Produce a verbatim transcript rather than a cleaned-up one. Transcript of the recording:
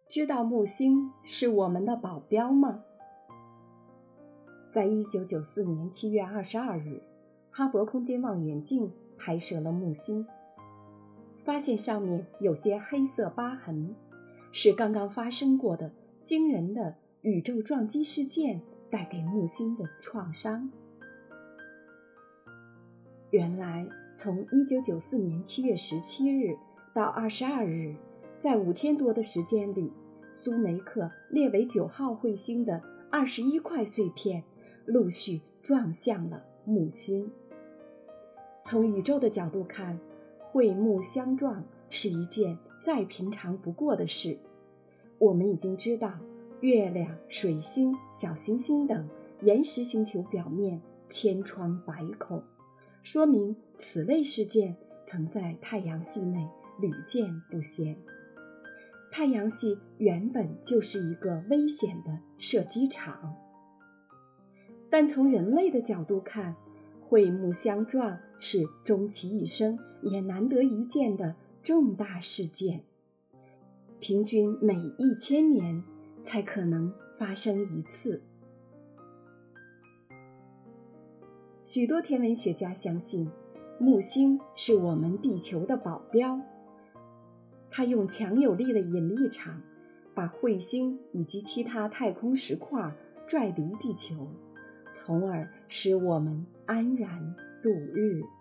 知道木星是我们的保镖吗？在一九九四年七月二十二日，哈勃空间望远镜拍摄了木星，发现上面有些黑色疤痕，是刚刚发生过的惊人的宇宙撞击事件带给木星的创伤。原来从一九九四年七月十七日到二十二日，在五天多的时间里，苏梅克列为九号彗星的二十一块碎片陆续撞向了木星。从宇宙的角度看，彗木相撞是一件再平常不过的事。我们已经知道，月亮、水星、小行星等岩石星球表面千疮百孔，说明此类事件曾在太阳系内屡见不鲜。太阳系原本就是一个危险的射击场，但从人类的角度看，彗木相撞是终其一生也难得一见的重大事件，平均每一千年才可能发生一次。许多天文学家相信，木星是我们地球的保镖，它用强有力的引力场把彗星以及其他太空石块拽离地球，从而使我们安然度日。